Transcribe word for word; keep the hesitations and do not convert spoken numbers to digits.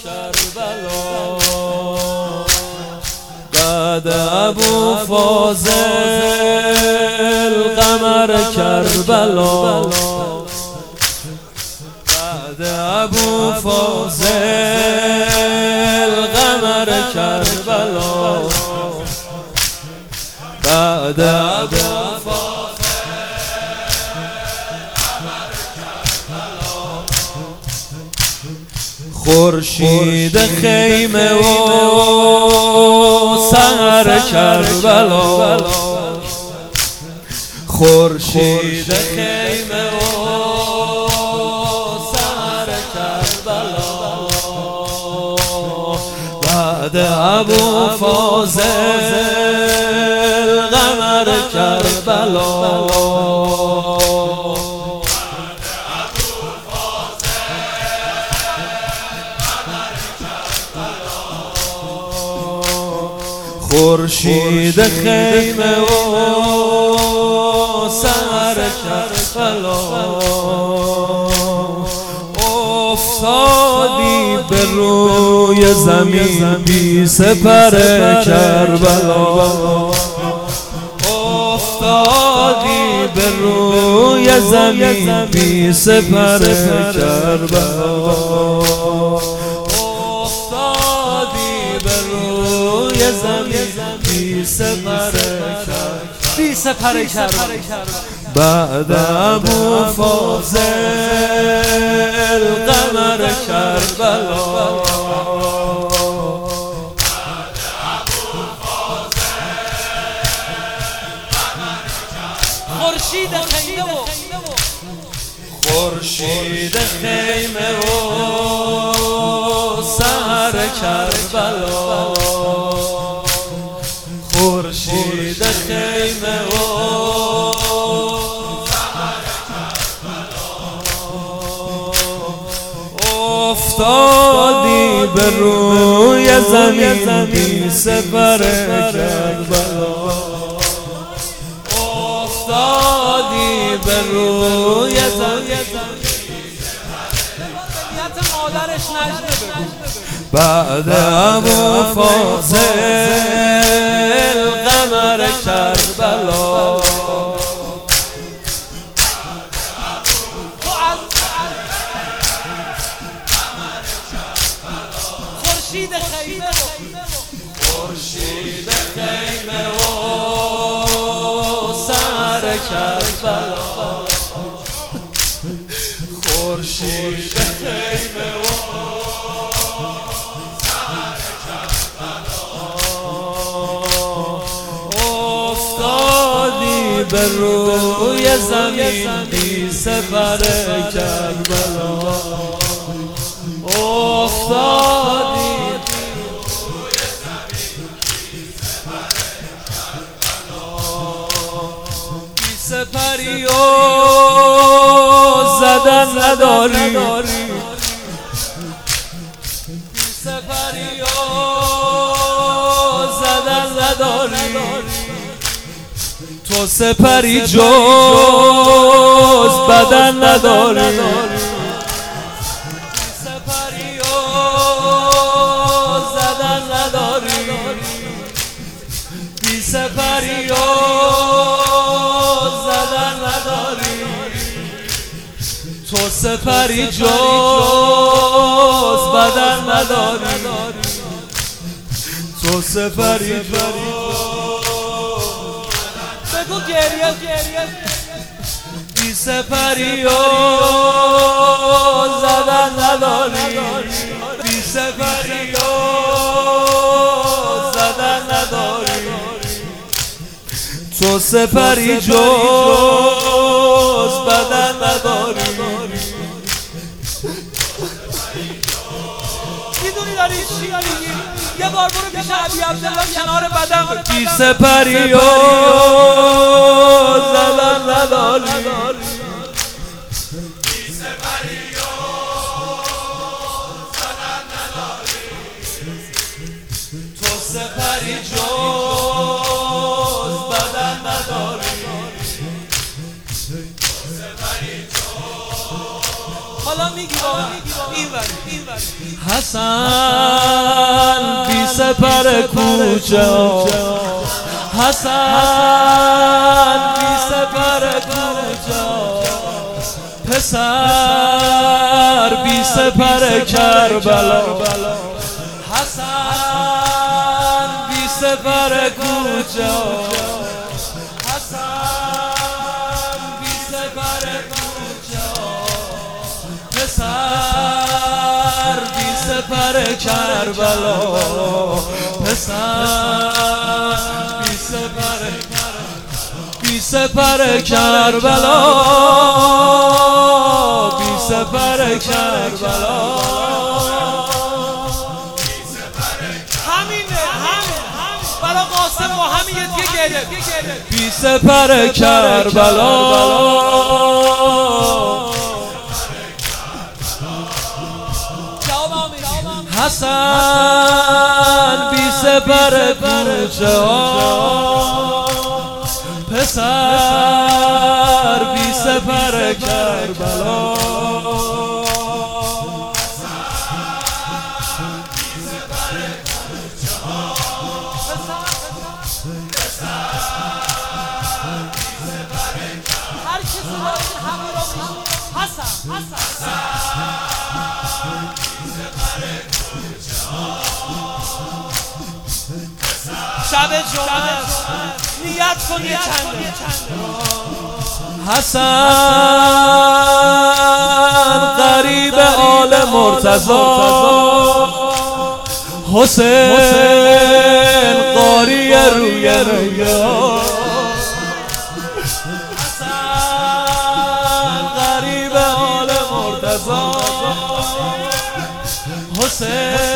کربلا بعد ابو فاضل قمر کربلا بعد ابو فاضل قمر کربلا بعد ابو خورشید خیمه و سحر کربلا خورشید خیمه و سحر کربلا بعد ابو فاضل قمر کربلا خورشید خیمه و سحر کربلا افتادی به روی زمین بی سپر کربلا افتادی به روی زمین بی سپر کربلا زمین بی سپر بی سپر کربلا بعد ابو فاضل قمر کربلا خورشید خیمه و خورشید خیمه و سحر کربلا خورشید خیمه و افتادی به روی زمین بی سپر کربلا افتادی به روی زمین مادرش نجمه بعد ابو فاضل قمر کربلا خورشید خیمه خورشید خیمه و سحر کربلا خورشید خیمه و به روی زمین بی سپر کربلا افتادی روی زمین بی سپر کربلا بی سپری و زدن نداری بی سپری و زدن نداری تو سپری جز بدن نداری سپری و زدن نداری بی سپری و زدن نداری تو سپری جز بدن نداری تو سپری جز بگو گریه بی سپری و زدن نداری بی سپری و زدن نداری تو سپری جز بدن نداری میدونی داری چی میگی؟ یه بار برو پیش علی عبدالله کنار بدن بی سپری و زدن نداری بی سپری و زدن نداری تو سپری جز بدن نداری تو سپری جز حالا میگی بابا این ور این ور حسن بی سپر کوچه حسن بی سپر کوچه پسر بی سپر کربلا حسن بی سپر کوچه حسن بی سپر کوچه پسر بی سپر کربلا پسر بی سپر بی سپر کربلا بی سپر کربلا همینه همین برا قاسم با همین یه دیگه گرفت بی سپر کربلا حسن بی سپر کوچه پسر بی سپر کربلا هر کسی باید همه را بشید حسن حسن شب جمعه نیت کن یه چنده حسن قریب آل مرتضی حسین قاری روی رویا حسن قریب آل مرتضی حسین